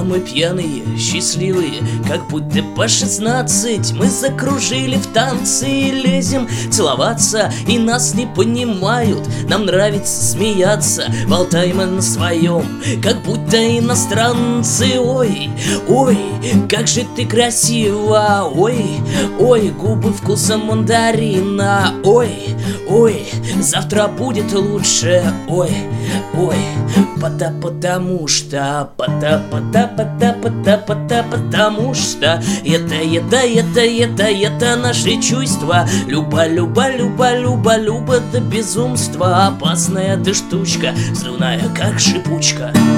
мы пьяные, счастливые, как будто по 16. Мы закружили в танцы и лезем целоваться, и нас не понимают. Нам нравится смеяться, болтаем мы на своем, как будто иностранцы. Ой, ой, как же ты красива. Ой, ой, губы вкусом мандарина. Ой, ой, завтра будет лучше. Ой, ой, потому что потому что это наши чувства. Люба до безумства. Опасная ты штучка, взрывная как шипучка.